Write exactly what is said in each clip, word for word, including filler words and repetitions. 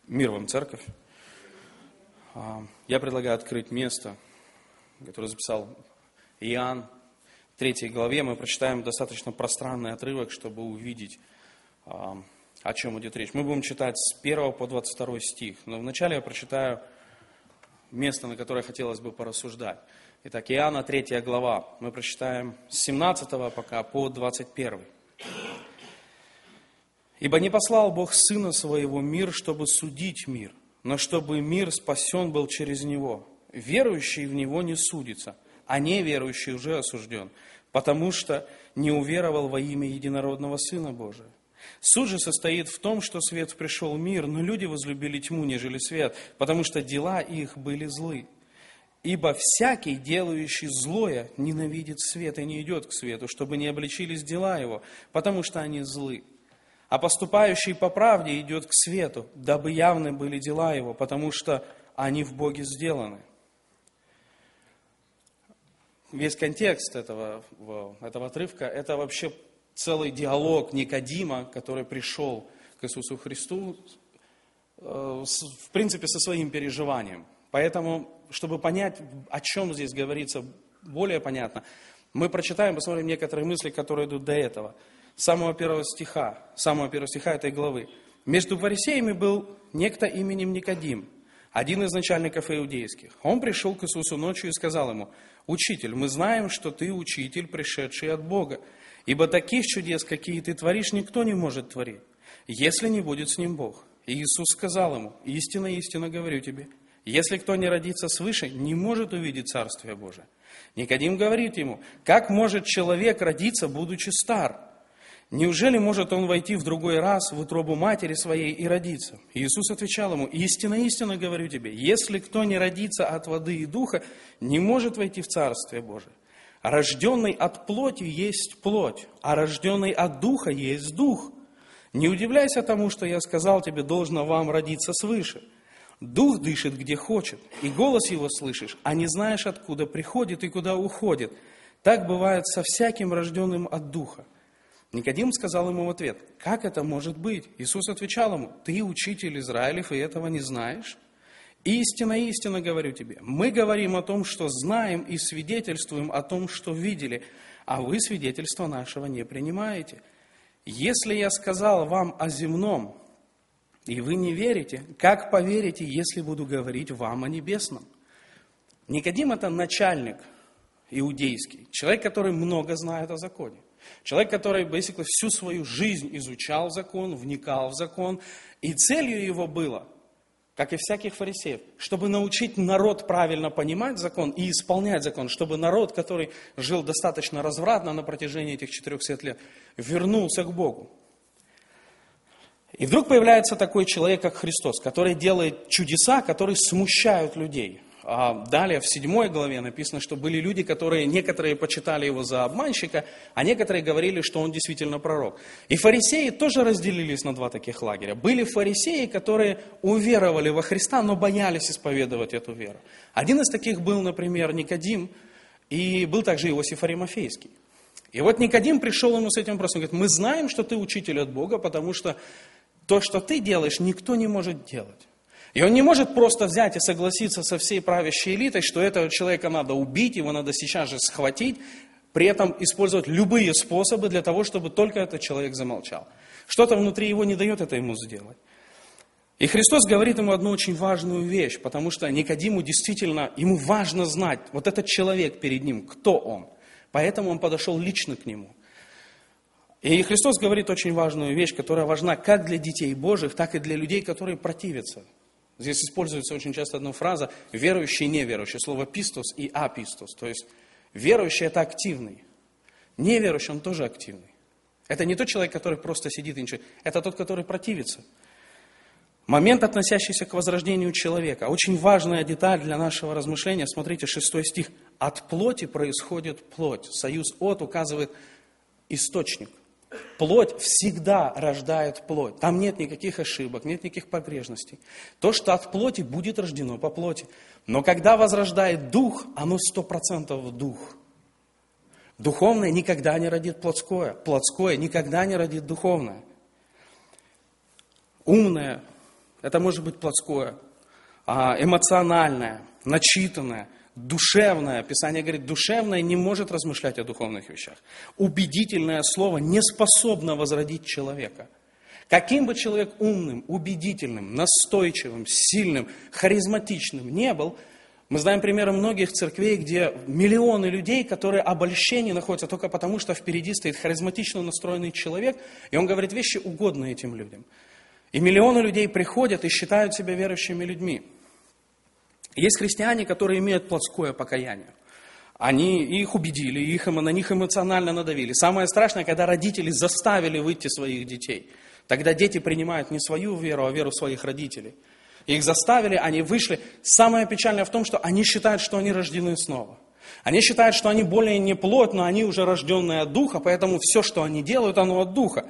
Мир вам, церковь. Я предлагаю открыть место, которое записал Иоанн, в третьей главе. Мы прочитаем достаточно пространный отрывок, чтобы увидеть, о чем идет речь. Мы будем читать с первого по двадцать второй стих, но вначале я прочитаю место, на которое хотелось бы порассуждать. Итак, Иоанна, третья глава. Мы прочитаем с семнадцатого пока по двадцать первый. «Ибо не послал Бог Сына Своего в мир, чтобы судить мир, но чтобы мир спасен был через Него. Верующий в Него не судится, а неверующий уже осужден, потому что не уверовал во имя единородного Сына Божия. Суд же состоит в том, что свет пришел в мир, но люди возлюбили тьму, нежели свет, потому что дела их были злы. Ибо всякий, делающий злое, ненавидит свет и не идет к свету, чтобы не обличились дела его, потому что они злы. А поступающий по правде идет к свету, дабы явны были дела его, потому что они в Боге сделаны». Весь контекст этого, этого отрывка – это вообще целый диалог Никодима, который пришел к Иисусу Христу, в принципе, со своим переживанием. Поэтому, чтобы понять, о чем здесь говорится более понятно, мы прочитаем, посмотрим некоторые мысли, которые идут до этого. С самого первого стиха, самого первого стиха этой главы. «Между фарисеями был некто именем Никодим, один из начальников иудейских. Он пришел к Иисусу ночью и сказал ему: „Учитель, мы знаем, что ты учитель, пришедший от Бога, ибо таких чудес, какие ты творишь, никто не может творить, если не будет с ним Бог“. И Иисус сказал ему: „Истинно, истинно говорю тебе, если кто не родится свыше, не может увидеть Царствие Божие“. Никодим говорит ему: „Как может человек родиться, будучи стар? Неужели может он войти в другой раз в утробу матери своей и родиться?“ Иисус отвечал ему: „Истинно, истинно говорю тебе, если кто не родится от воды и духа, не может войти в Царствие Божие. Рожденный от плоти есть плоть, а рожденный от духа есть дух. Не удивляйся тому, что я сказал тебе, должно вам родиться свыше. Дух дышит, где хочет, и голос его слышишь, а не знаешь, откуда приходит и куда уходит. Так бывает со всяким рожденным от духа“. Никодим сказал ему в ответ: „Как это может быть?“ Иисус отвечал ему: „Ты учитель Израилев, и этого не знаешь? Истинно, истинно говорю тебе, мы говорим о том, что знаем, и свидетельствуем о том, что видели, а вы свидетельства нашего не принимаете. Если я сказал вам о земном, и вы не верите, как поверите, если буду говорить вам о небесном?“ Никодим – это начальник иудейский, человек, который много знает о законе. Человек, который, basically, всю свою жизнь изучал закон, вникал в закон, и целью его было, как и всяких фарисеев, чтобы научить народ правильно понимать закон и исполнять закон, чтобы народ, который жил достаточно развратно на протяжении этих четырехсот лет, вернулся к Богу. И вдруг появляется такой человек, как Христос, который делает чудеса, которые смущают людей. А далее, в седьмой главе написано, что были люди, которые, некоторые почитали его за обманщика, а некоторые говорили, что он действительно пророк. И фарисеи тоже разделились на два таких лагеря. Были фарисеи, которые уверовали во Христа, но боялись исповедовать эту веру. Один из таких был, например, Никодим, и был также Иосиф Аримафейский. И вот Никодим пришел ему с этим вопросом, говорит: „Мы знаем, что ты учитель от Бога, потому что то, что ты делаешь, никто не может делать“. И он не может просто взять и согласиться со всей правящей элитой, что этого человека надо убить, его надо сейчас же схватить, при этом использовать любые способы для того, чтобы только этот человек замолчал. Что-то внутри его не дает это ему сделать. И Христос говорит ему одну очень важную вещь, потому что Никодиму действительно, ему важно знать, вот этот человек перед ним, кто он. Поэтому он подошел лично к нему. И Христос говорит очень важную вещь, которая важна как для детей Божьих, так и для людей, которые противятся. Здесь используется очень часто одна фраза: верующий и неверующий. Слово «пистос» и «апистос». То есть верующий – это активный. Неверующий – он тоже активный. Это не тот человек, который просто сидит и ничего. Это тот, который противится. Момент, относящийся к возрождению человека. Очень важная деталь для нашего размышления. Смотрите, шестой стих. «От плоти происходит плоть». Союз «от» указывает источник. Плоть всегда рождает плоть. Там нет никаких ошибок, нет никаких погрешностей. То, что от плоти, будет рождено по плоти. Но когда возрождает дух, оно сто процентов дух. Духовное никогда не родит плотское. Плотское никогда не родит духовное. Умное Это может быть плотское, эмоциональное, начитанное, душевное. Писание говорит, душевное не может размышлять о духовных вещах. Убедительное слово не способно возродить человека. Каким бы человек умным, убедительным, настойчивым, сильным, харизматичным не был, мы знаем примеры многих церквей, где миллионы людей, которые обольщены находятся только потому, что впереди стоит харизматично настроенный человек, и он говорит вещи угодные этим людям. И миллионы людей приходят и считают себя верующими людьми. Есть христиане, которые имеют плотское покаяние. Они их убедили, их, на них эмоционально надавили. Самое страшное, когда родители заставили выйти своих детей. Тогда дети принимают не свою веру, а веру своих родителей. Их заставили, они вышли. Самое печальное в том, что они считают, что они рождены снова. Они считают, что они более не плоть, но они уже рожденные от Духа, поэтому все, что они делают, оно от Духа.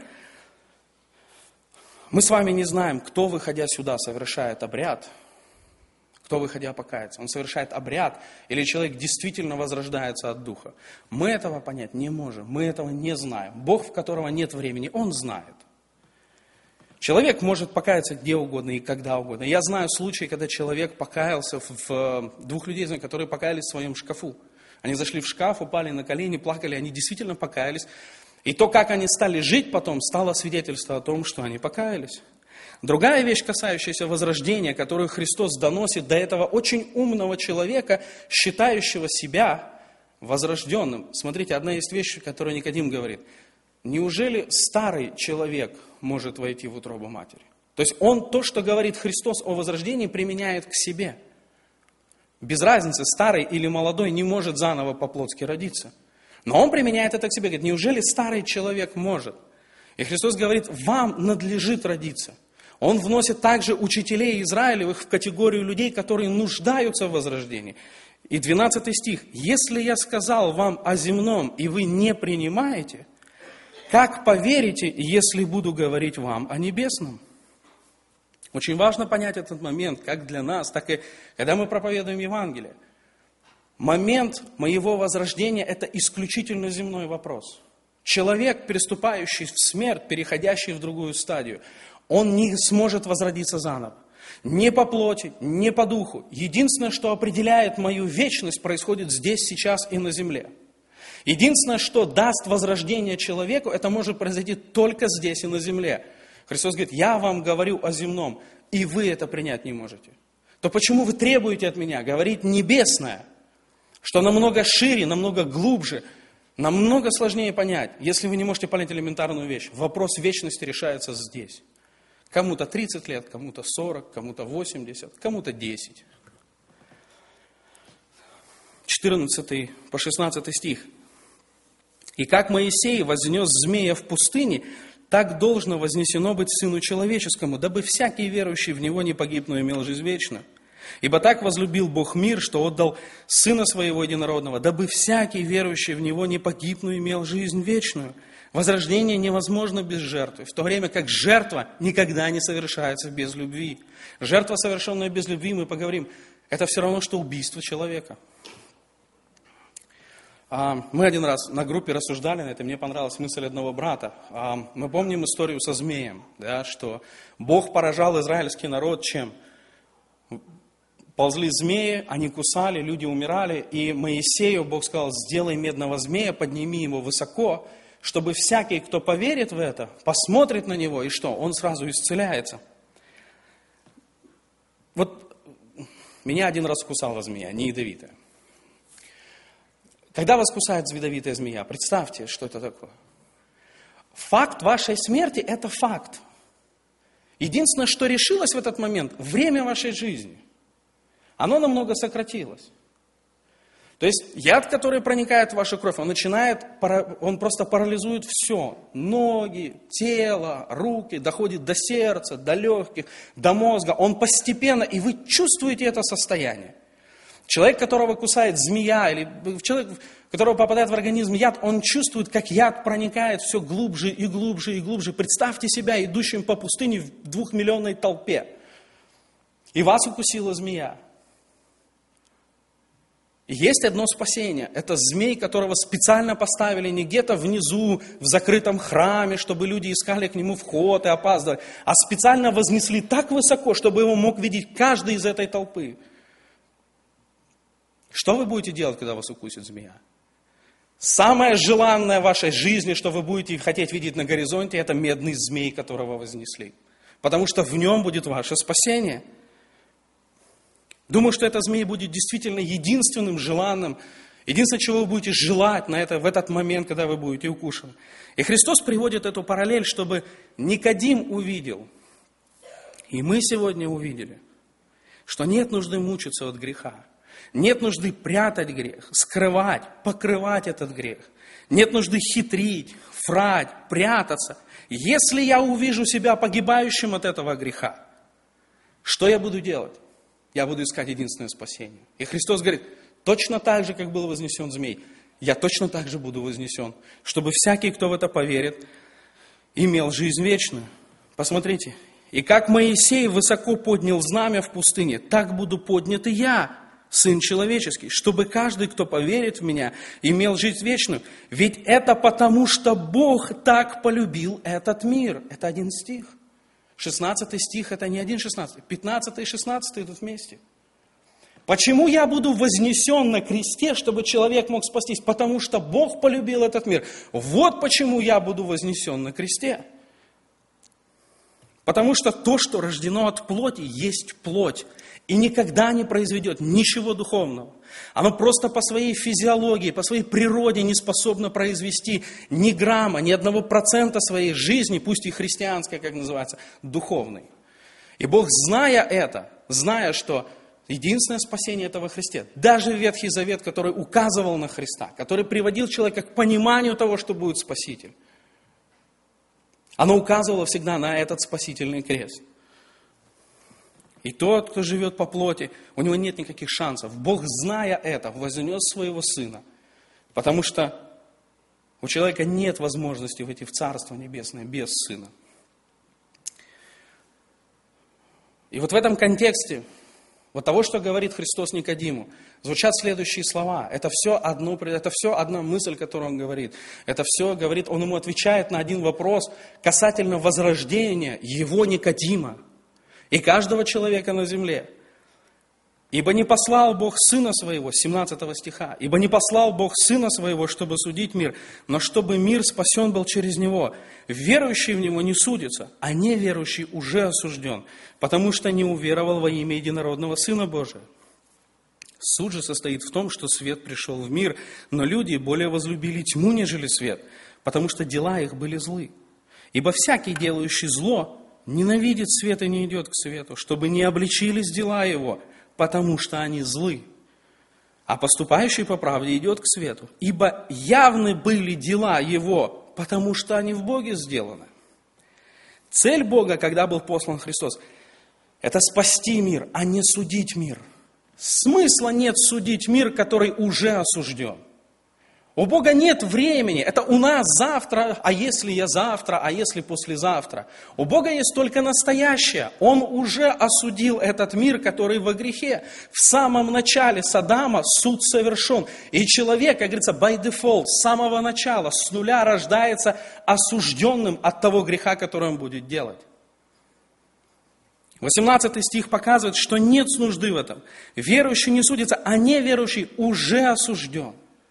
Мы с вами не знаем, кто, выходя сюда, совершает обряд, кто, выходя, покается. Он совершает обряд, или человек действительно возрождается от Духа. Мы этого понять не можем, мы этого не знаем. Бог, в которого нет времени, Он знает. Человек может покаяться где угодно и когда угодно. Я знаю случаи, когда человек покаялся в, в двух людей, которые покаялись в своем шкафу. Они зашли в шкаф, упали на колени, плакали, они действительно покаялись. И то, как они стали жить потом, стало свидетельство о том, что они покаялись. Другая вещь, касающаяся возрождения, которую Христос доносит до этого очень умного человека, считающего себя возрожденным. Смотрите, одна есть вещь, которую Никодим говорит. Неужели старый человек может войти в утробу матери? То есть он то, что говорит Христос о возрождении, применяет к себе. Без разницы, старый или молодой не может заново по-плотски родиться. Но он применяет это к себе. Говорит, неужели старый человек может? И Христос говорит, вам надлежит родиться. Он вносит также учителей Израилевых в категорию людей, которые нуждаются в возрождении. И двенадцатый стих. Если я сказал вам о земном, и вы не принимаете, как поверите, если буду говорить вам о небесном? Очень важно понять этот момент, как для нас, так и когда мы проповедуем Евангелие. Момент моего возрождения – это исключительно земной вопрос. Человек, переступающий в смерть, переходящий в другую стадию, он не сможет возродиться заново. Ни по плоти, ни по духу. Единственное, что определяет мою вечность, происходит здесь, сейчас и на земле. Единственное, что даст возрождение человеку, это может произойти только здесь и на земле. Христос говорит, я вам говорю о земном, и вы это принять не можете. То почему вы требуете от меня говорить небесное, что намного шире, намного глубже, намного сложнее понять, если вы не можете понять элементарную вещь? Вопрос вечности решается здесь. Кому-то тридцать лет, кому-то сорок, кому-то восемьдесят, кому-то десять. четырнадцатый по шестнадцатый стих. И как Моисей вознес змея в пустыне, так должно вознесено быть Сыну Человеческому, дабы всякий верующий в Него не погиб, но имел жизнь вечную. Ибо так возлюбил Бог мир, что отдал Сына Своего Единородного, дабы всякий верующий в Него не погиб, но имел жизнь вечную. Возрождение невозможно без жертвы, в то время как жертва никогда не совершается без любви. Жертва, совершенная без любви, мы поговорим, это все равно, что убийство человека. Мы один раз на группе рассуждали на это, мне понравилась мысль одного брата. Мы помним историю со змеем, да, что Бог поражал израильский народ чем? Ползли змеи, они кусали, люди умирали, и Моисею Бог сказал, сделай медного змея, подними его высоко, чтобы всякий, кто поверит в это, посмотрит на него, и что? Он сразу исцеляется. Вот меня один раз кусала змея, не ядовитая. Когда вас кусает ядовитая змея, представьте, что это такое. Факт вашей смерти – это факт. Единственное, что решилось в этот момент, время вашей жизни, оно намного сократилось. То есть яд, который проникает в вашу кровь, он начинает, он просто парализует все. Ноги, тело, руки, доходит до сердца, до легких, до мозга. Он постепенно, и вы чувствуете это состояние. Человек, которого кусает змея, или человек, которого попадает в организм яд, он чувствует, как яд проникает все глубже и глубже и глубже. Представьте себя идущим по пустыне в двухмиллионной толпе. И вас укусила змея. И есть одно спасение. Это змей, которого специально поставили не где-то внизу, в закрытом храме, чтобы люди искали к нему вход и опаздывали, а специально вознесли так высоко, чтобы его мог видеть каждый из этой толпы. Что вы будете делать, когда вас укусит змея? Самое желанное в вашей жизни, что вы будете хотеть видеть на горизонте, это медный змей, которого вознесли. Потому что в нем будет ваше спасение. Думаю, что этот змей будет действительно единственным желанным, единственное, чего вы будете желать на это, в этот момент, когда вы будете укушены. И Христос приводит эту параллель, чтобы Никодим увидел, и мы сегодня увидели, что нет нужды мучиться от греха, нет нужды прятать грех, скрывать, покрывать этот грех, нет нужды хитрить, врать, прятаться. Если я увижу себя погибающим от этого греха, что я буду делать? Я буду искать единственное спасение. И Христос говорит, точно так же, как был вознесен змей, я точно так же буду вознесен, чтобы всякий, кто в это поверит, имел жизнь вечную. Посмотрите, и как Моисей высоко поднял знамя в пустыне, так буду поднят и я, Сын Человеческий, чтобы каждый, кто поверит в Меня, имел жизнь вечную. Ведь это потому, что Бог так полюбил этот мир. Это один стих. шестнадцатый стих, это не один шестнадцатый, пятнадцатый и шестнадцатый идут вместе. Почему я буду вознесен на кресте, чтобы человек мог спастись? Потому что Бог полюбил этот мир. Вот почему я буду вознесен на кресте. Потому что то, что рождено от плоти, есть плоть. И никогда не произведет ничего духовного. Оно просто по своей физиологии, по своей природе не способно произвести ни грамма, ни одного процента своей жизни, пусть и христианской, как называется, духовной. И Бог, зная это, зная, что единственное спасение это во Христе, даже Ветхий Завет, который указывал на Христа, который приводил человека к пониманию того, что будет Спаситель, оно указывало всегда на этот спасительный крест. И тот, кто живет по плоти, у него нет никаких шансов. Бог, зная это, вознес своего Сына. Потому что у человека нет возможности войти в Царство Небесное без Сына. И вот в этом контексте, вот того, что говорит Христос Никодиму, звучат следующие слова. Это все, одно, это все одна мысль, которую Он говорит. Это все говорит, Он ему отвечает на один вопрос касательно возрождения его Никодима и каждого человека на земле. «Ибо не послал Бог Сына Своего», семнадцатого стиха, «ибо не послал Бог Сына Своего, чтобы судить мир, но чтобы мир спасен был через Него. Верующий в Него не судится, а неверующий уже осужден, потому что не уверовал во имя единородного Сына Божия. Суд же состоит в том, что свет пришел в мир, но люди более возлюбили тьму, нежели свет, потому что дела их были злы. Ибо всякий, делающий зло, ненавидит свет и не идет к свету, чтобы не обличились дела его, потому что они злы. А поступающий по правде идет к свету, ибо явны были дела его, потому что они в Боге сделаны». Цель Бога, когда был послан Христос, это спасти мир, а не судить мир. Смысла нет судить мир, который уже осужден. У Бога нет времени. Это у нас завтра, а если я завтра, а если послезавтра. У Бога есть только настоящее. Он уже осудил этот мир, который во грехе. В самом начале Содома суд совершен. И человек, как говорится, by default, с самого начала, с нуля рождается осужденным от того греха, который он будет делать. восемнадцатый стих показывает, что нет нужды в этом. Верующий не судится, а неверующий уже осужден.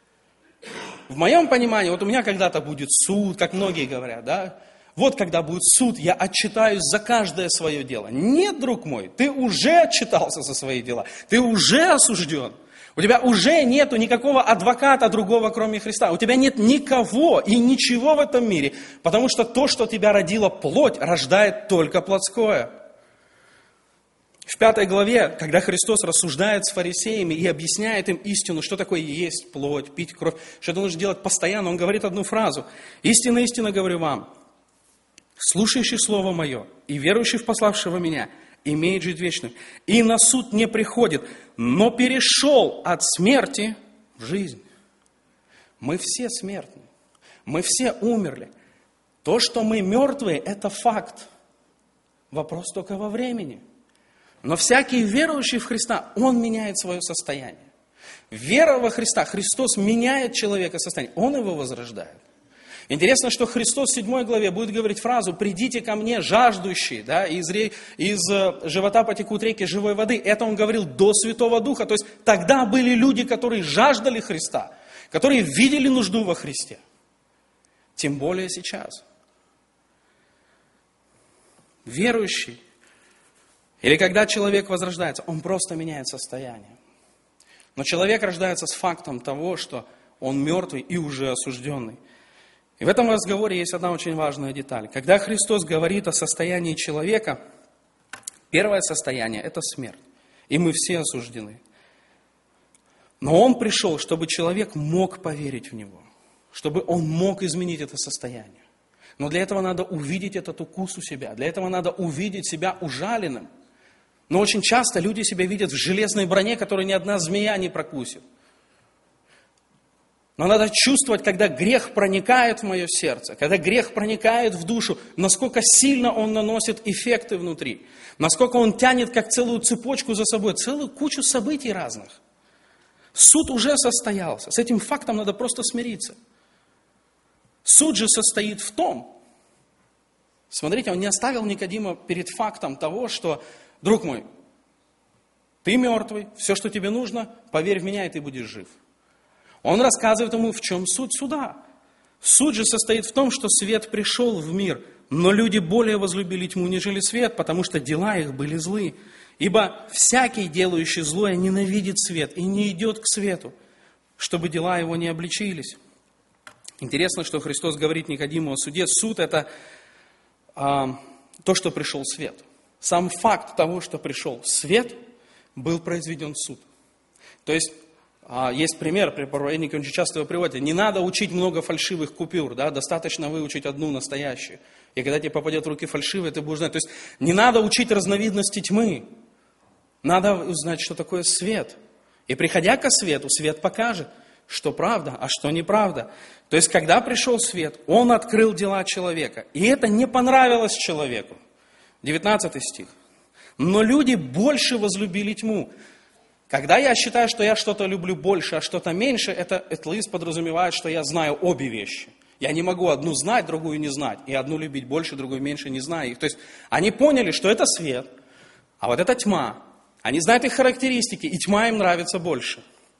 В моем понимании, вот у меня когда-то будет суд, как многие говорят, да? Вот когда будет суд, я отчитаюсь за каждое свое дело. Нет, друг мой, ты уже отчитался за свои дела, ты уже осужден. У тебя уже нету никакого адвоката другого, кроме Христа. У тебя нет никого и ничего в этом мире, потому что то, что тебя родила плоть, рождает только плотское. В пятой главе, когда Христос рассуждает с фарисеями и объясняет им истину, что такое есть плоть, пить кровь, что это нужно делать постоянно, Он говорит одну фразу. «Истинно, истинно говорю вам, слушающий Слово Мое и верующий в пославшего Меня имеет жизнь вечную, и на суд не приходит, но перешел от смерти в жизнь». Мы все смертны, мы все умерли. То, что мы мертвые, это факт. Вопрос только во времени. Но всякий верующий в Христа, он меняет свое состояние. Вера во Христа. Христос меняет человека состояние. Он его возрождает. Интересно, что Христос в седьмой главе будет говорить фразу «Придите ко мне, жаждущие, да, из, ре... из живота потекут реки живой воды». Это Он говорил до Святого Духа. То есть тогда были люди, которые жаждали Христа, которые видели нужду во Христе. Тем более сейчас. Верующий, или когда человек возрождается, он просто меняет состояние. Но человек рождается с фактом того, что он мертвый и уже осужденный. И в этом разговоре есть одна очень важная деталь. Когда Христос говорит о состоянии человека, первое состояние – это смерть. И мы все осуждены. Но Он пришел, чтобы человек мог поверить в Него, чтобы он мог изменить это состояние. Но для этого надо увидеть этот укус у себя, для этого надо увидеть себя ужаленным. Но очень часто люди себя видят в железной броне, которую ни одна змея не прокусит. Но надо чувствовать, когда грех проникает в мое сердце, когда грех проникает в душу, насколько сильно он наносит эффекты внутри, насколько он тянет как целую цепочку за собой, целую кучу событий разных. Суд уже состоялся, с этим фактом надо просто смириться. Суд же состоит в том, смотрите, он не оставил Никодима перед фактом того, что, друг мой, ты мертвый, все, что тебе нужно, поверь в меня, и ты будешь жив. Он рассказывает ему, в чем суть суда. Суть же состоит в том, что свет пришел в мир, но люди более возлюбили тьму, нежели свет, потому что дела их были злы. Ибо всякий, делающий злое, ненавидит свет и не идет к свету, чтобы дела его не обличились. Интересно, что Христос говорит Никодиму о суде. Суд – это а, то, что пришел свет. Сам факт того, что пришел свет, был произведен суд. То есть, а, есть пример, проповедники очень часто его приводят. Не надо учить много фальшивых купюр, да, достаточно выучить одну настоящую. И когда тебе попадет в руки фальшивые, ты будешь знать. То есть, не надо учить разновидности тьмы. Надо узнать, что такое свет. И приходя ко свету, свет покажет, что правда, а что неправда. То есть, когда пришел свет, он открыл дела человека. И это не понравилось человеку. девятнадцатый стих. Но люди больше возлюбили тьму. Когда я считаю, что я что-то люблю больше, а что-то меньше, это этлист подразумевает, что я знаю обе вещи. Я не могу одну знать, другую не знать. И одну любить больше, другую меньше, не зная их. То есть, они поняли, что это свет, а вот это тьма. Они знают их характеристики, и тьма им нравится больше.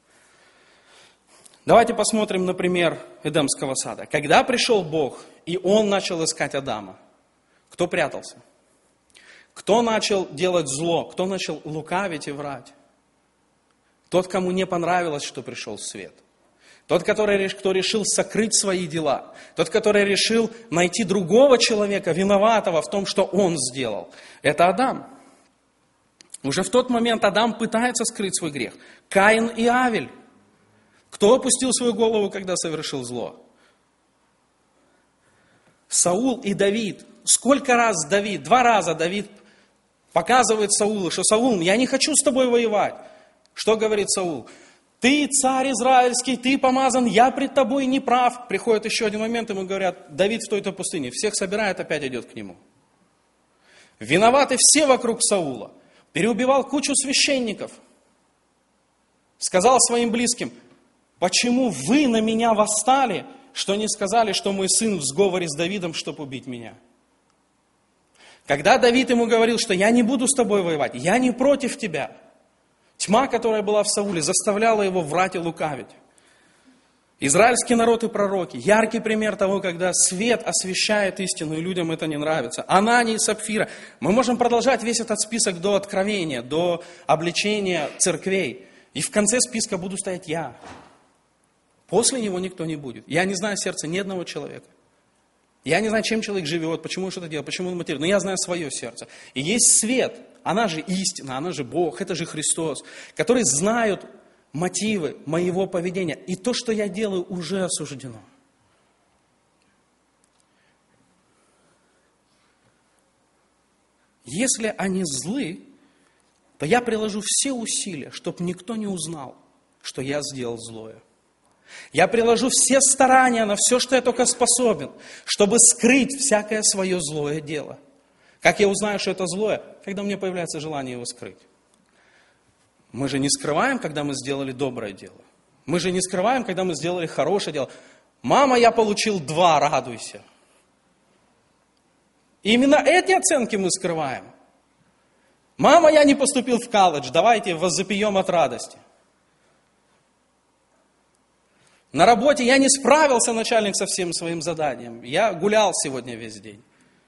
Давайте посмотрим на пример Эдемского сада. Когда пришел Бог, и Он начал искать Адама, кто прятался? Кто начал делать зло? Кто начал лукавить и врать? Тот, кому не понравилось, что пришел свет. Тот, который, кто решил сокрыть свои дела. Тот, который решил найти другого человека, виноватого в том, что он сделал. Это Адам. Уже в тот момент Адам пытается скрыть свой грех. Каин и Авель. Кто опустил свою голову, когда совершил зло? Саул и Давид. Сколько раз Давид, два раза Давид показывает Саулу, что Саул, я не хочу с тобой воевать. Что говорит Саул? Ты царь израильский, ты помазан, я пред тобой не прав. Приходит еще один момент, ему говорят, Давид в той-то пустыне. Всех собирает, опять идет к нему. Виноваты все вокруг Саула. Переубивал кучу священников. Сказал своим близким, почему вы на меня восстали, что не сказали, что мой сын в сговоре с Давидом, чтобы убить меня? Когда Давид ему говорил, что я не буду с тобой воевать, я не против тебя. Тьма, которая была в Сауле, заставляла его врать и лукавить. Израильский народ и пророки. Яркий пример того, когда свет освещает истину, и людям это не нравится. Анания и Сапфира. Мы можем продолжать весь этот список до откровения, до обличения церквей. И в конце списка буду стоять я. После него никто не будет. Я не знаю сердца ни одного человека. Я не знаю, чем человек живет, почему он что-то делает, почему он материал. Но я знаю свое сердце. И есть свет. Она же истина, она же Бог, это же Христос, который знают мотивы моего поведения. И то, что я делаю, уже осуждено. Если они злы, то я приложу все усилия, чтобы никто не узнал, что я сделал злое. Я приложу все старания на все, что я только способен, чтобы скрыть всякое свое злое дело. Как я узнаю, что это злое? Когда у меня появляется желание его скрыть. Мы же не скрываем, когда мы сделали доброе дело. Мы же не скрываем, когда мы сделали хорошее дело. Мама, я получил два, радуйся. И именно эти оценки мы скрываем. Мама, я не поступил в колледж, давайте возопьем от радости. На работе я не справился, начальник, со всем своим заданием. Я гулял сегодня весь день.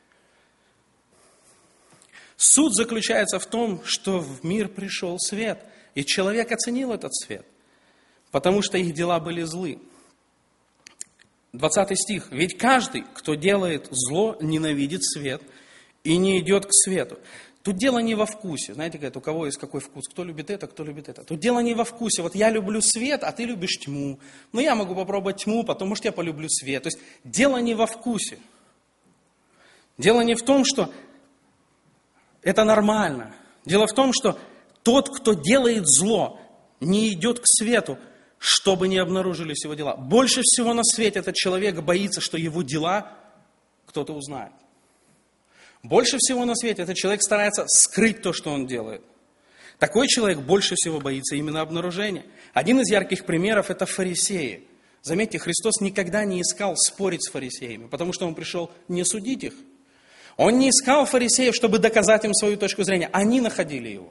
Суть заключается в том, что в мир пришел свет, и человек оценил этот свет, потому что их дела были злы. двадцатый стих. «Ведь каждый, кто делает зло, ненавидит свет и не идет к свету». Тут дело не во вкусе. Знаете, говорят, у кого есть какой вкус? Кто любит это, кто любит это. Тут дело не во вкусе. Вот я люблю свет, а ты любишь тьму. Но я могу попробовать тьму, потом, может, я полюблю свет. То есть дело не во вкусе. Дело не в том, что это нормально. Дело в том, что тот, кто делает зло, не идет к свету, чтобы не обнаружились его дела. Больше всего на свете этот человек боится, что его дела кто-то узнает. Больше всего на свете этот человек старается скрыть то, что он делает. Такой человек больше всего боится именно обнаружения. Один из ярких примеров – это фарисеи. Заметьте, Христос никогда не искал спорить с фарисеями, потому что Он пришел не судить их. Он не искал фарисеев, чтобы доказать им свою точку зрения. Они находили Его.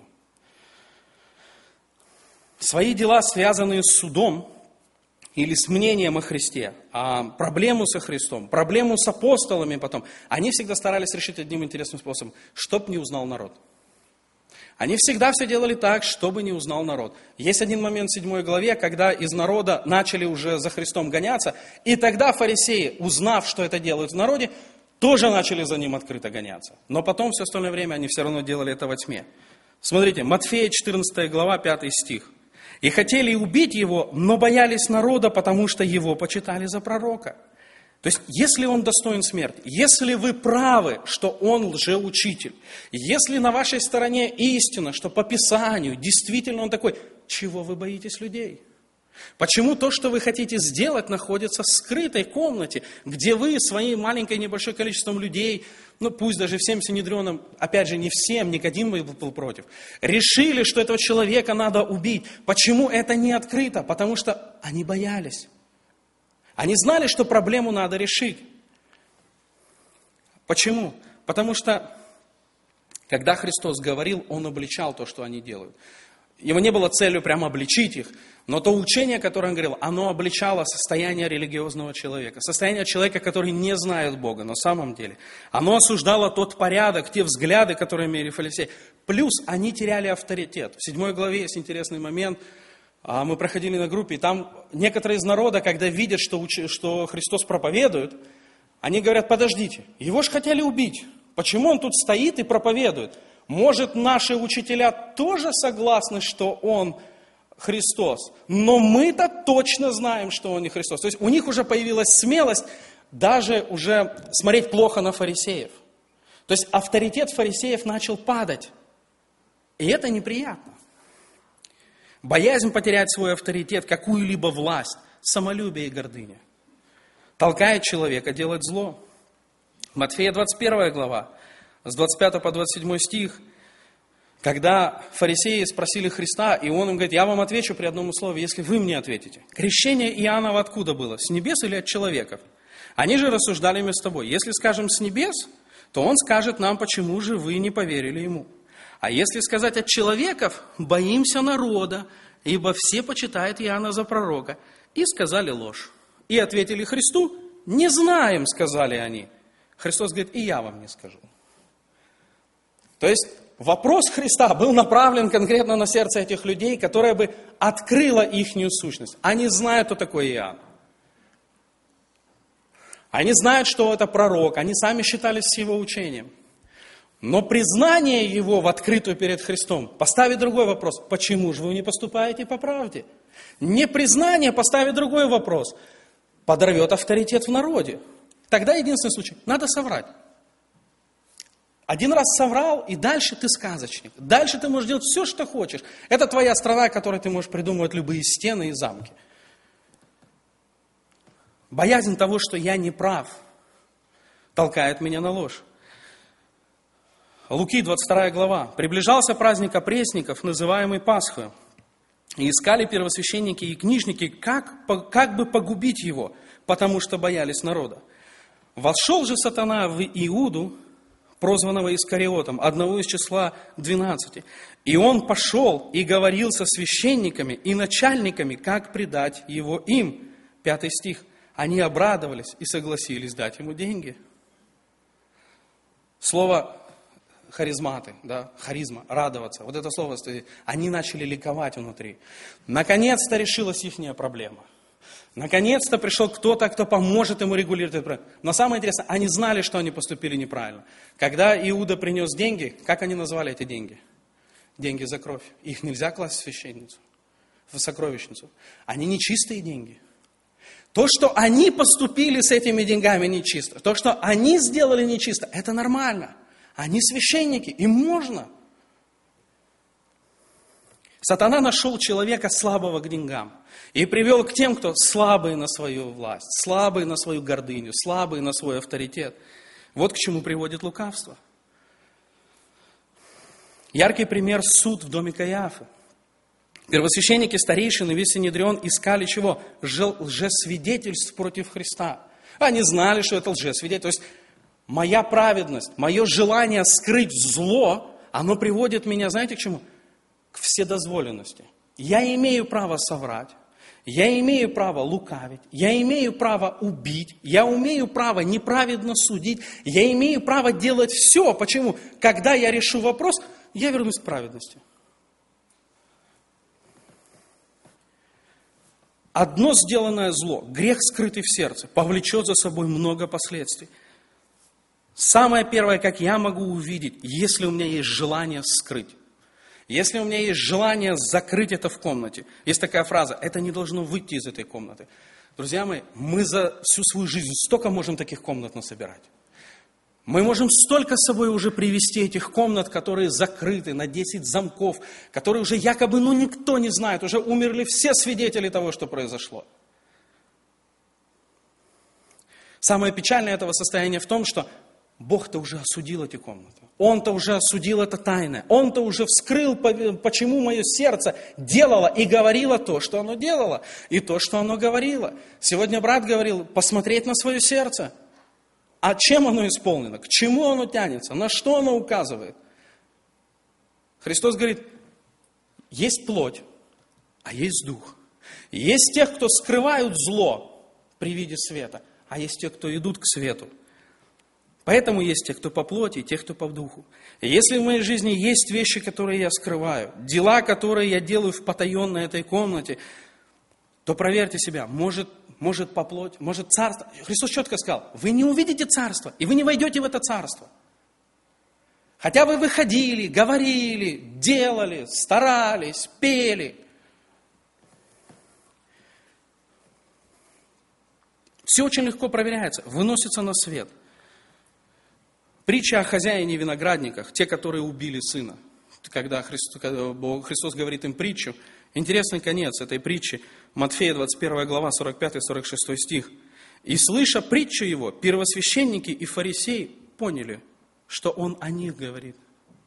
Свои дела, связанные с судом или с мнением о Христе, а проблему со Христом, проблему с апостолами потом, они всегда старались решить одним интересным способом, чтоб не узнал народ. Они всегда все делали так, чтобы не узнал народ. Есть один момент в седьмой главе, когда из народа начали уже за Христом гоняться, и тогда фарисеи, узнав, что это делают в народе, тоже начали за ним открыто гоняться. Но потом все остальное время они все равно делали это во тьме. Смотрите, Матфея четырнадцатая глава, пятый стих. «И хотели убить его, но боялись народа, потому что его почитали за пророка». То есть, если он достоин смерти, если вы правы, что он лжеучитель, если на вашей стороне истина, что по Писанию действительно он такой, чего вы боитесь людей? Почему то, что вы хотите сделать, находится в скрытой комнате, где вы своим маленьким небольшим количеством людей, ну пусть даже всем Синедрионом, опять же не всем, Никодим был против, решили, что этого человека надо убить. Почему это не открыто? Потому что они боялись. Они знали, что проблему надо решить. Почему? Потому что, когда Христос говорил, Он обличал то, что они делают. Его не было целью прямо обличить их, но то учение, которое Он говорил, оно обличало состояние религиозного человека, состояние человека, который не знает Бога на самом деле. Оно осуждало тот порядок, те взгляды, которые имели фарисеи. Плюс они теряли авторитет. В седьмой главе есть интересный момент. Мы проходили на группе, и там некоторые из народа, когда видят, что, уч... что Христос проповедует, они говорят, подождите, его же хотели убить. Почему он тут стоит и проповедует? Может, наши учителя тоже согласны, что он Христос, но мы-то точно знаем, что он не Христос. То есть у них уже появилась смелость даже уже смотреть плохо на фарисеев. То есть авторитет фарисеев начал падать. И это неприятно. Боязнь потерять свой авторитет, какую-либо власть, самолюбие и гордыня толкает человека делать зло. Матфея двадцать первая глава, с двадцать пятого по двадцать седьмой стих, когда фарисеи спросили Христа, и Он им говорит, я вам отвечу при одном условии, если вы мне ответите. Крещение Иоаннова откуда было? С небес или от человеков? Они же рассуждали между собой. Если скажем с небес, то Он скажет нам, почему же вы не поверили Ему. А если сказать от человеков, боимся народа, ибо все почитают Иоанна за пророка. И сказали ложь. И ответили Христу, не знаем, сказали они. Христос говорит, и я вам не скажу. То есть вопрос Христа был направлен конкретно на сердце этих людей, которое бы открыло ихнюю сущность. Они знают, кто такой Иоанн. Они знают, что это пророк. Они сами считались с его учением. Но признание его в открытую перед Христом поставит другой вопрос. Почему же вы не поступаете по правде? Непризнание поставит другой вопрос. Подорвет авторитет в народе. Тогда единственный случай. Надо соврать. Один раз соврал, и дальше ты сказочник. Дальше ты можешь делать все, что хочешь. Это твоя страна, в которой ты можешь придумывать любые стены и замки. Боязнь того, что я не прав, толкает меня на ложь. Луки, двадцать вторая глава. «Приближался праздник опресноков, называемый Пасхою. И искали первосвященники и книжники, как, как бы погубить его, потому что боялись народа. Вошел же сатана в Иуду, прозванного Искариотом, одного из числа двенадцати. И он пошел и говорил со священниками и начальниками, как предать его им. Пятый стих. Они обрадовались и согласились дать ему деньги. Слово харизматы, да, харизма, радоваться. Вот это слово стоит. Они начали ликовать внутри. Наконец-то решилась их проблема. Наконец-то пришел кто-то, кто поможет ему регулировать это правильно. Но самое интересное, они знали, что они поступили неправильно. Когда Иуда принес деньги, как они назвали эти деньги? Деньги за кровь. Их нельзя класть в священницу, в сокровищницу. Они нечистые деньги. То, что они поступили с этими деньгами нечисто, то, что они сделали нечисто, это нормально. Они священники, им можно. Сатана нашел человека слабого к деньгам и привел к тем, кто слабый на свою власть, слабый на свою гордыню, слабый на свой авторитет. Вот к чему приводит лукавство. Яркий пример – суд в доме Каиафы. Первосвященники, старейшины, весь Синедрион искали чего? Лжесвидетельств против Христа. Они знали, что это лжесвидетельство. То есть моя праведность, мое желание скрыть зло, оно приводит меня, знаете, к чему? К вседозволенности. Я имею право соврать, я имею право лукавить, я имею право убить, я имею право неправедно судить, я имею право делать все. Почему? Когда я решу вопрос, я вернусь к праведности. Одно сделанное зло, грех, скрытый в сердце, повлечет за собой много последствий. Самое первое, как я могу увидеть, если у меня есть желание скрыть. Если у меня есть желание закрыть это в комнате. Есть такая фраза, это не должно выйти из этой комнаты. Друзья мои, мы за всю свою жизнь столько можем таких комнат насобирать. Мы можем столько с собой уже привести этих комнат, которые закрыты на десять замков, которые уже якобы, ну, никто не знает, уже умерли все свидетели того, что произошло. Самое печальное этого состояния в том, что Бог-то уже осудил эти комнаты. Он-то уже осудил это тайное. Он-то уже вскрыл, почему мое сердце делало и говорило то, что оно делало, и то, что оно говорило. Сегодня брат говорил, посмотреть на свое сердце. А чем оно исполнено? К чему оно тянется? На что оно указывает? Христос говорит, есть плоть, а есть дух. Есть тех, кто скрывают зло при виде света, а есть те, кто идут к свету. Поэтому есть те, кто по плоти, и те, кто по духу. И если в моей жизни есть вещи, которые я скрываю, дела, которые я делаю в потаенной этой комнате, то проверьте себя, может, может по плоти, может царство. Христос четко сказал, вы не увидите царство, и вы не войдете в это царство. Хотя вы выходили, говорили, делали, старались, пели. Все очень легко проверяется, выносится на свет. Притча о хозяине виноградниках, те, которые убили сына. Когда Христос, когда Христос говорит им притчу, интересный конец этой притчи, Матфея двадцать первая глава, сорок пятый сорок шестой стих. «И слыша притчу его, первосвященники и фарисеи поняли, что он о них говорит.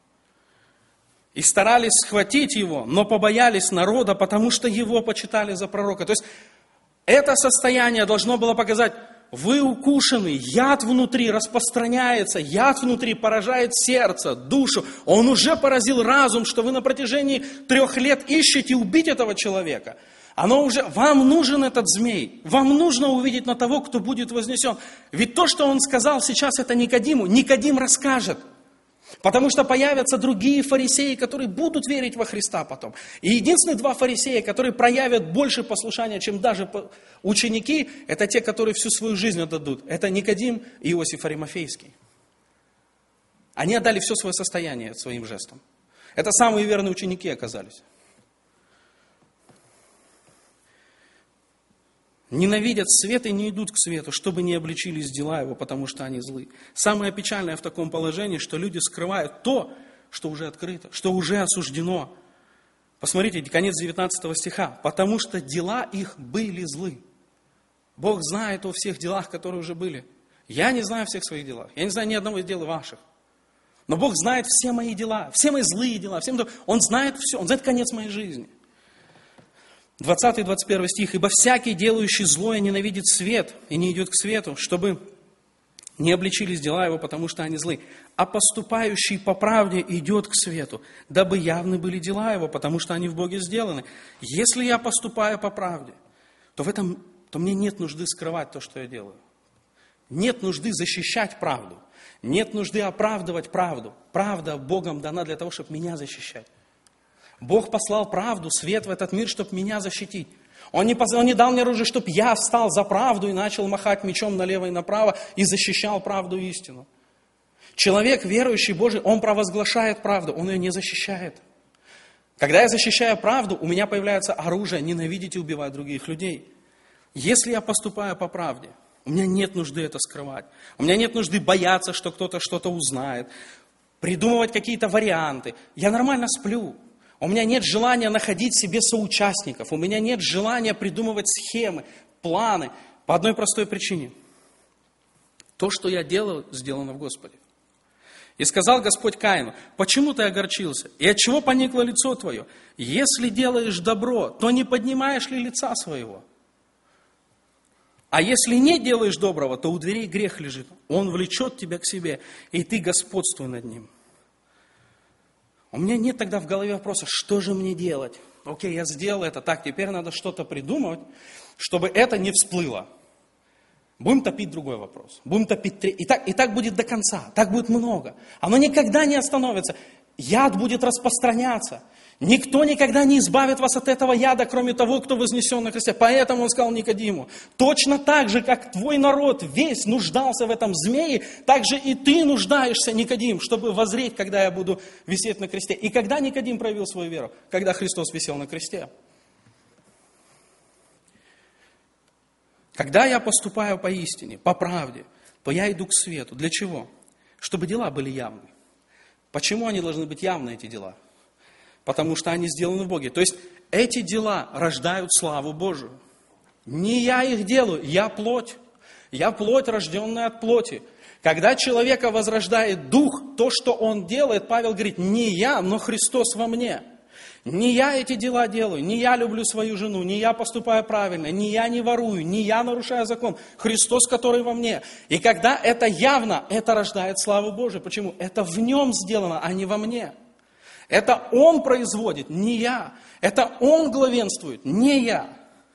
И старались схватить его, но побоялись народа, потому что его почитали за пророка». То есть это состояние должно было показать, вы укушены, яд внутри распространяется, яд внутри поражает сердце, душу. Он уже поразил разум, что вы на протяжении трех лет ищете убить этого человека. Оно уже, вам нужен этот змей, вам нужно увидеть на того, кто будет вознесен. Ведь то, что он сказал сейчас, это Никодиму, Никодим расскажет. Потому что появятся другие фарисеи, которые будут верить во Христа потом. И единственные два фарисея, которые проявят больше послушания, чем даже ученики, это те, которые всю свою жизнь отдадут. Это Никодим и Иосиф Аримафейский. Они отдали все свое состояние своим жестом. Это самые верные ученики оказались. Ненавидят свет и не идут к свету, чтобы не обличились дела его, потому что они злы. Самое печальное в таком положении, что люди скрывают то, что уже открыто, что уже осуждено. Посмотрите, конец девятнадцатого стиха. «Потому что дела их были злы». Бог знает о всех делах, которые уже были. Я не знаю о всех своих делах. Я не знаю ни одного из дел ваших. Но Бог знает все мои дела, все мои злые дела. Все... Он знает все, Он знает конец моей жизни. двадцатый двадцать первый стих. «Ибо всякий, делающий злое, ненавидит свет и не идет к свету, чтобы не обличились дела его, потому что они злы. А поступающий по правде идет к свету, дабы явны были дела его, потому что они в Боге сделаны. Если я поступаю по правде, то в этом, то мне нет нужды скрывать то, что я делаю. Нет нужды защищать правду. Нет нужды оправдывать правду. Правда Богом дана для того, чтобы меня защищать. Бог послал правду, свет в этот мир, чтобы меня защитить. Он не, он не дал мне оружие, чтобы я встал за правду и начал махать мечом налево и направо и защищал правду и истину. Человек, верующий Божий, он провозглашает правду, он ее не защищает. Когда я защищаю правду, у меня появляется оружие ненавидеть и убивать других людей. Если я поступаю по правде, у меня нет нужды это скрывать. У меня нет нужды бояться, что кто-то что-то узнает, придумывать какие-то варианты. Я нормально сплю. У меня нет желания находить себе соучастников. У меня нет желания придумывать схемы, планы. По одной простой причине. То, что я делаю, сделано в Господе. И сказал Господь Каину: почему ты огорчился? И от чего поникло лицо твое? Если делаешь добро, то не поднимаешь ли лица своего? А если не делаешь доброго, то у дверей грех лежит. Он влечет тебя к себе, и ты господствуй над ним. У меня нет тогда в голове вопроса, что же мне делать? Окей, я сделал это, так, теперь надо что-то придумывать, чтобы это не всплыло. Будем топить другой вопрос. Будем топить три. И так, и так будет до конца, так будет много. Оно никогда не остановится. Яд будет распространяться. Никто никогда не избавит вас от этого яда, кроме того, кто вознесен на кресте. Поэтому он сказал Никодиму: точно так же, как твой народ весь нуждался в этом змее, так же и ты нуждаешься, Никодим, чтобы воззреть, когда я буду висеть на кресте. И когда Никодим проявил свою веру? Когда Христос висел на кресте. Когда я поступаю по истине, по правде, то я иду к свету. Для чего? Чтобы дела были явны. Почему они должны быть явны, эти дела? Потому что они сделаны в Боге. То есть эти дела рождают славу Божию. Не я их делаю, я плоть. Я плоть, рожденная от плоти. Когда человека возрождает Дух, то, что он делает, Павел говорит, не я, но Христос во мне. Не я эти дела делаю, не я люблю свою жену, не я поступаю правильно, не я не ворую, не я нарушаю закон. Христос, который во мне. И когда это явно, это рождает славу Божию. Почему? Это в нем сделано, а не во мне. Это он производит, не я. Это он главенствует, не я.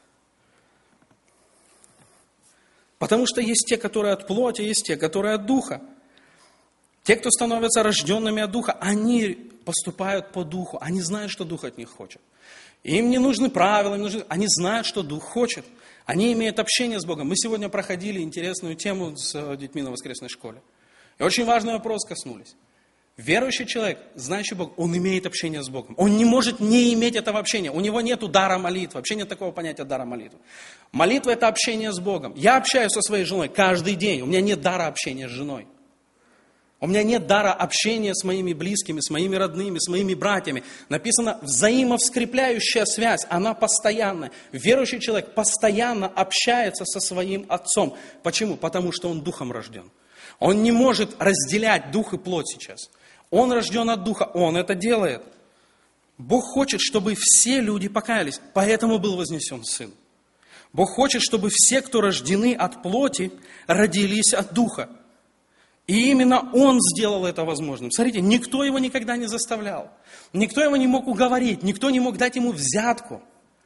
Потому что есть те, которые от плоти, есть те, которые от духа. Те, кто становятся рожденными от духа, они поступают по духу. Они знают, что дух от них хочет. Им не нужны правила, им нужны... они знают, что дух хочет. Они имеют общение с Богом. Мы сегодня проходили интересную тему с детьми на воскресной школе. И очень важный вопрос коснулись. Верующий человек, знающий Бога, он имеет общение с Богом. Он не может не иметь этого общения. У него нет дара молитвы. Вообще нет такого понятия дара молитвы. Молитва – это общение с Богом. Я общаюсь со своей женой каждый день. У меня нет дара общения с женой. У меня нет дара общения с моими близкими, с моими родными, с моими братьями. Написано взаимовскрепляющая связь, она постоянная. Верующий человек постоянно общается со своим отцом. Почему? Потому что он духом рожден. Он не может разделять дух и плоть сейчас. Он рожден от духа, он это делает. Бог хочет, чтобы все люди покаялись, поэтому был вознесен Сын. Бог хочет, чтобы все, кто рождены от плоти, родились от духа. И именно Он сделал это возможным. Смотрите, никто его никогда не заставлял. Никто его не мог уговорить, никто не мог дать ему взятку.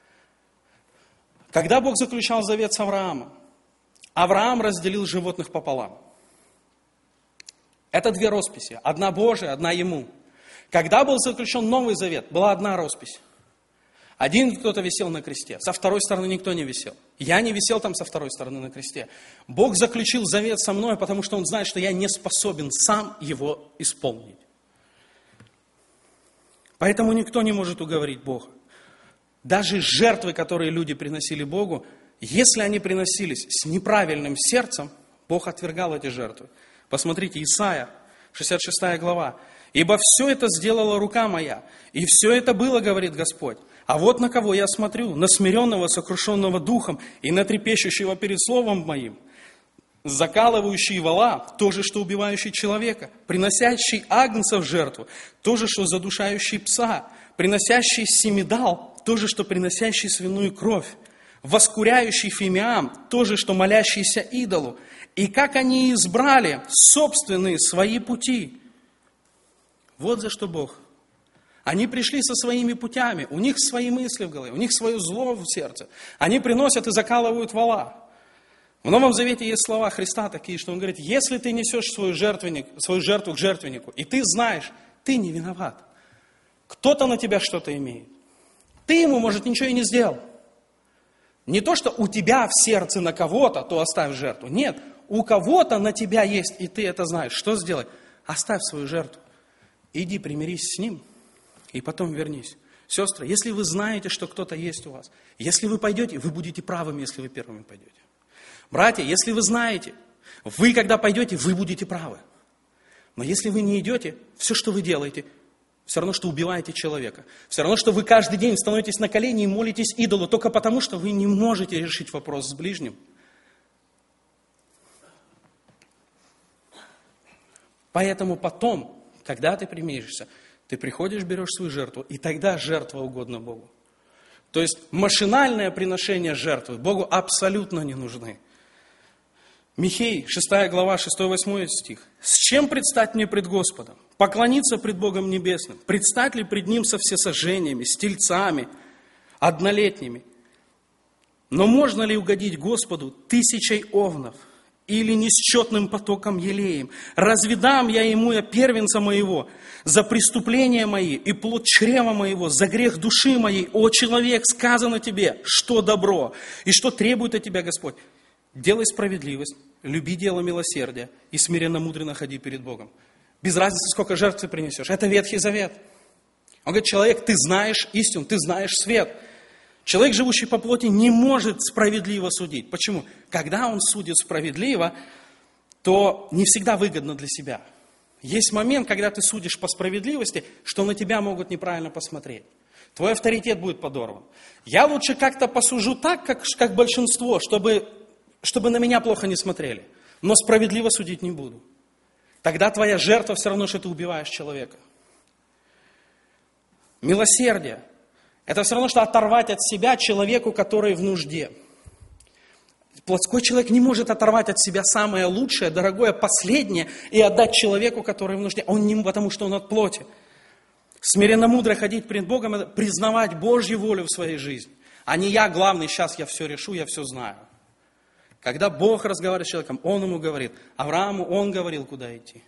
Когда Бог заключал завет с Авраамом, Авраам разделил животных пополам. Это две росписи. Одна Божия, одна ему. Когда был заключен Новый Завет, была одна роспись. Один кто-то висел на кресте, со второй стороны никто не висел. Я не висел там со второй стороны на кресте. Бог заключил завет со мной, потому что Он знает, что я не способен сам его исполнить. Поэтому никто не может уговорить Бога. Даже жертвы, которые люди приносили Богу, если они приносились с неправильным сердцем, Бог отвергал эти жертвы. Посмотрите, Исайя, шестьдесят шестая глава. «Ибо все это сделала рука моя, и все это было, говорит Господь. А вот на кого я смотрю, на смиренного, сокрушенного духом, и на трепещущего перед словом моим, закалывающий вола, то же, что убивающий человека, приносящий агнца в жертву, то же, что задушающий пса, приносящий семидал, то же, что приносящий свиную кровь, воскуряющий фимиам, то же, что молящийся идолу. И как они избрали собственные свои пути. Вот за что Бог. Они пришли со своими путями, у них свои мысли в голове, у них свое зло в сердце. Они приносят и закалывают вола. В Новом Завете есть слова Христа такие, что Он говорит, если ты несешь свою, жертвенник, свою жертву к жертвеннику, и ты знаешь, ты не виноват. Кто-то на тебя что-то имеет. Ты ему, может, ничего и не сделал. Не то, что у тебя в сердце на кого-то, то оставь жертву. Нет, у кого-то на тебя есть, и ты это знаешь. Что сделать? Оставь свою жертву. Иди примирись с ним, и потом вернись. Сестры, если вы знаете, что кто-то есть у вас, если вы пойдете, вы будете правыми, если вы первыми пойдете. Братья, если вы знаете, вы, когда пойдете, вы будете правы. Но если вы не идете, все, что вы делаете, все равно, что убиваете человека. Все равно, что вы каждый день становитесь на колени и молитесь идолу, только потому, что вы не можете решить вопрос с ближним. Поэтому потом, когда ты примиришься, ты приходишь, берешь свою жертву, и тогда жертва угодна Богу. То есть машинальное приношение жертвы Богу абсолютно не нужны. Михей, шестая глава, шестой-восьмой стих. «С чем предстать мне пред Господом? Поклониться пред Богом Небесным? Предстать ли пред Ним со всесожжениями, с тельцами, однолетними? Но можно ли угодить Господу тысячей овнов или несчетным потоком елеем? Разве дам я Ему, я первенца моего, за преступления мои и плод чрева моего, за грех души моей? О, человек, сказано тебе, что добро, и что требует от тебя Господь? Делай справедливость, люби дело милосердия и смиренно-мудренно ходи перед Богом». Без разницы, сколько жертв ты принесешь. Это Ветхий Завет. Он говорит, человек, ты знаешь истину, ты знаешь свет. Человек, живущий по плоти, не может справедливо судить. Почему? Когда он судит справедливо, то не всегда выгодно для себя. Есть момент, когда ты судишь по справедливости, что на тебя могут неправильно посмотреть. Твой авторитет будет подорван. Я лучше как-то посужу так, как, как большинство, чтобы, чтобы на меня плохо не смотрели. Но справедливо судить не буду. Тогда твоя жертва все равно, что ты убиваешь человека. Милосердие. Это все равно, что оторвать от себя человеку, который в нужде. Плотской человек не может оторвать от себя самое лучшее, дорогое, последнее и отдать человеку, который в нужде. Он не, потому что он от плоти. Смиренно мудро ходить перед Богом, это признавать Божью волю в своей жизни. А не я главный, сейчас я все решу, я все знаю. Когда Бог разговаривает с человеком, Он ему говорит. Аврааму Он говорил, куда идти.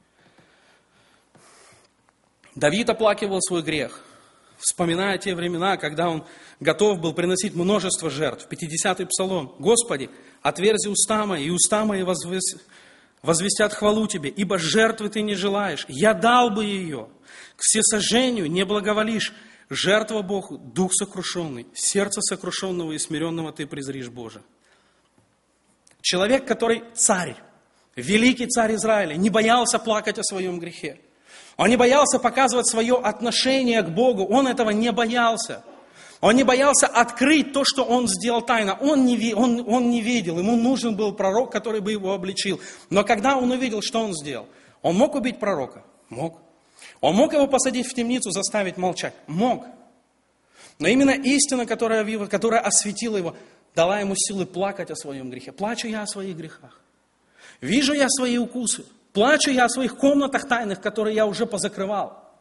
Давид оплакивал свой грех, вспоминая те времена, когда он готов был приносить множество жертв. пятидесятый псалом. «Господи, отверзи уста мои, и уста мои возвестят хвалу Тебе, ибо жертвы Ты не желаешь. Я дал бы ее. К всесожжению не благоволишь. Жертва Богу, дух сокрушенный, сердце сокрушенного и смиренного Ты презришь, Боже». Человек, который царь, великий царь Израиля, не боялся плакать о своем грехе. Он не боялся показывать свое отношение к Богу. Он этого не боялся. Он не боялся открыть то, что он сделал тайно. Он не, он, он не видел. Ему нужен был пророк, который бы его обличил. Но когда он увидел, что он сделал? Он мог убить пророка? Мог. Он мог его посадить в темницу, заставить молчать? Мог. Но именно истина, которая, которая осветила его, дала ему силы плакать о своем грехе. Плачу я о своих грехах. Вижу я свои укусы. Плачу я о своих комнатах тайных, которые я уже позакрывал.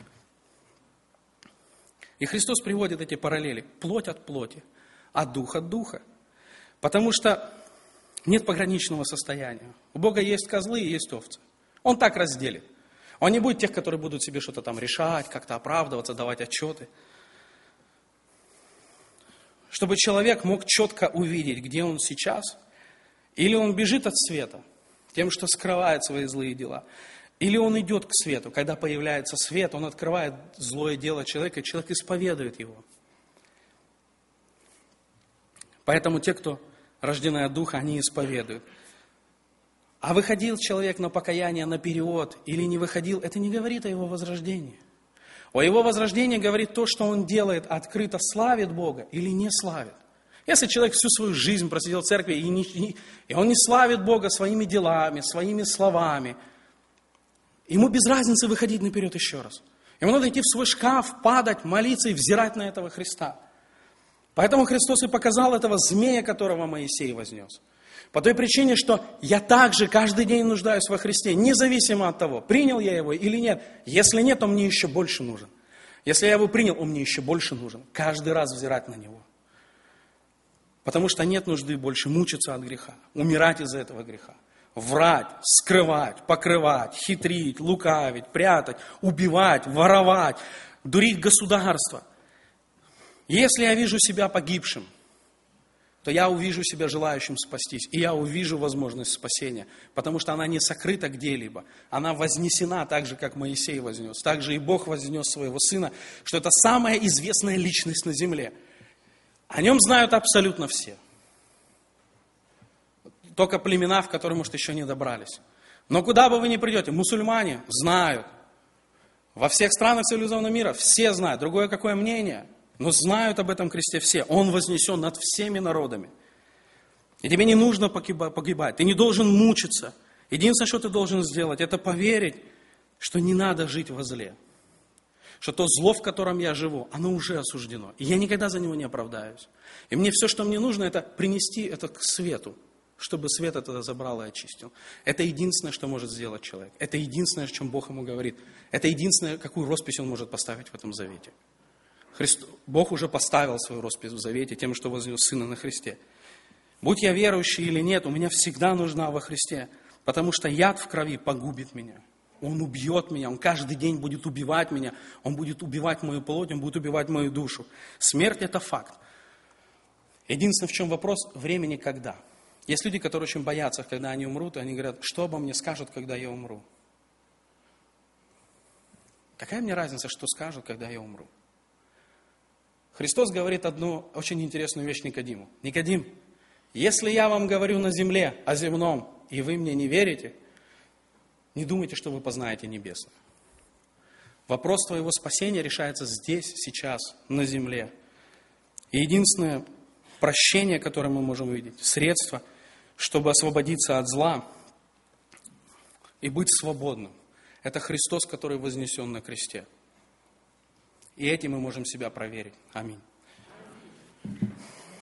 И Христос приводит эти параллели. Плоть от плоти, а дух от духа. Потому что нет пограничного состояния. У Бога есть козлы и есть овцы. Он так разделит. Он не будет тех, которые будут себе что-то там решать, как-то оправдываться, давать отчеты. Чтобы человек мог четко увидеть, где он сейчас, или он бежит от света, тем, что скрывает свои злые дела, или он идет к свету. Когда появляется свет, он открывает злое дело человека, и человек исповедует его. Поэтому те, кто рождены от Духа, они исповедуют. А выходил человек на покаяние наперед или не выходил, это не говорит о его возрождении. О его возрождении говорит то, что он делает, открыто славит Бога или не славит. Если человек всю свою жизнь просидел в церкви, и, не, и он не славит Бога своими делами, своими словами, ему без разницы выходить наперед еще раз. Ему надо идти в свой шкаф, падать, молиться и взирать на этого Христа. Поэтому Христос и показал этого змея, которого Моисей вознес. По той причине, что я также каждый день нуждаюсь во Христе, независимо от того, принял я его или нет. Если нет, он мне еще больше нужен. Если я его принял, он мне еще больше нужен. Каждый раз взирать на него. Потому что нет нужды больше мучиться от греха, умирать из-за этого греха. Врать, скрывать, покрывать, хитрить, лукавить, прятать, убивать, воровать, дурить государство. Если я вижу себя погибшим, то я увижу себя желающим спастись, и я увижу возможность спасения, потому что она не сокрыта где-либо, она вознесена так же, как Моисей вознес, так же и Бог вознес своего Сына, что это самая известная личность на земле. О нем знают абсолютно все. Только племена, в которые, может, еще не добрались. Но куда бы вы ни придете, мусульмане знают. Во всех странах цивилизованного мира все знают. Другое какое мнение? Но знают об этом кресте все. Он вознесен над всеми народами. И тебе не нужно погибать. Ты не должен мучиться. Единственное, что ты должен сделать, это поверить, что не надо жить во зле. Что то зло, в котором я живу, оно уже осуждено. И я никогда за него не оправдаюсь. И мне все, что мне нужно, это принести это к свету, чтобы свет это забрал и очистил. Это единственное, что может сделать человек. Это единственное, о чем Бог ему говорит. Это единственное, какую роспись он может поставить в этом завете. Христ... Бог уже поставил свою роспись в завете тем, что вознес Сына на Христе. Будь я верующий или нет, у меня всегда нужна во Христе, потому что яд в крови погубит меня. Он убьет меня, он каждый день будет убивать меня, он будет убивать мою плоть, он будет убивать мою душу. Смерть – это факт. Единственное, в чем вопрос – времени когда. Есть люди, которые очень боятся, когда они умрут, и они говорят, что обо мне скажут, когда я умру. Какая мне разница, что скажут, когда я умру? Христос говорит одну очень интересную вещь Никодиму. Никодим, если я вам говорю на земле о земном, и вы мне не верите, не думайте, что вы познаете небесное. Вопрос твоего спасения решается здесь, сейчас, на земле. И единственное прощение, которое мы можем увидеть, средство, чтобы освободиться от зла и быть свободным, это Христос, который вознесен на кресте. И этим мы можем себя проверить. Аминь.